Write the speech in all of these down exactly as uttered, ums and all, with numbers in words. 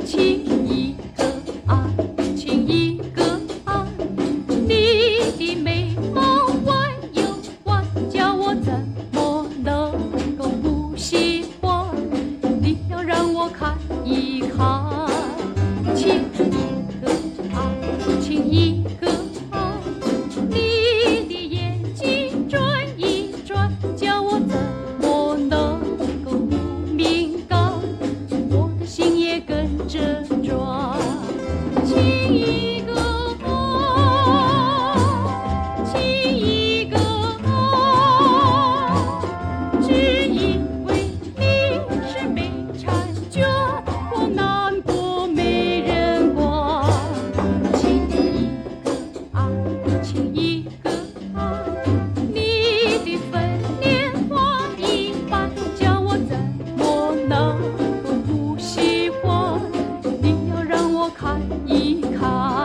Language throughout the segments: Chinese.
亲一个啊，亲一个啊，你的美貌弯又弯，叫我怎么能够不喜欢？你要让我看一看，亲一个啊，亲一个啊，你的眼睛转一转，叫我怎么能够不敏感？我的心也跟着转，亲一个啊，亲一个啊，只因为你是美婵娟，我难过没人管。亲一个啊，亲一个啊，你的粉脸花一般，叫我怎么能够不喜欢？你要让我看一看。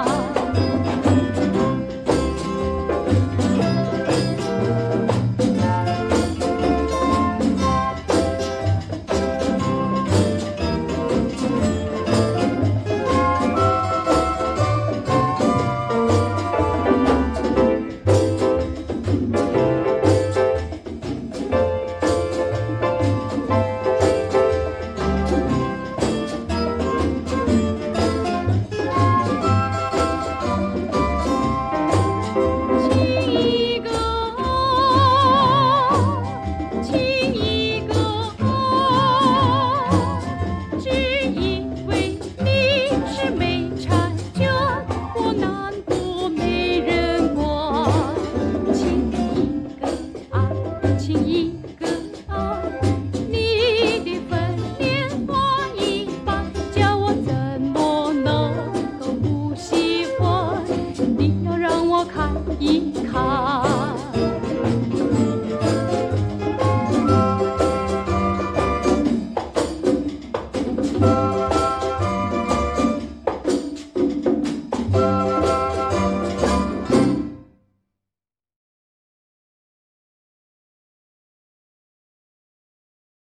亲一个啊，亲一个啊，只因为你是美婵娟，我难过没人管。亲一个啊，亲一个啊，你的粉脸花一般，叫我怎么能够不喜欢？你要让我看一看。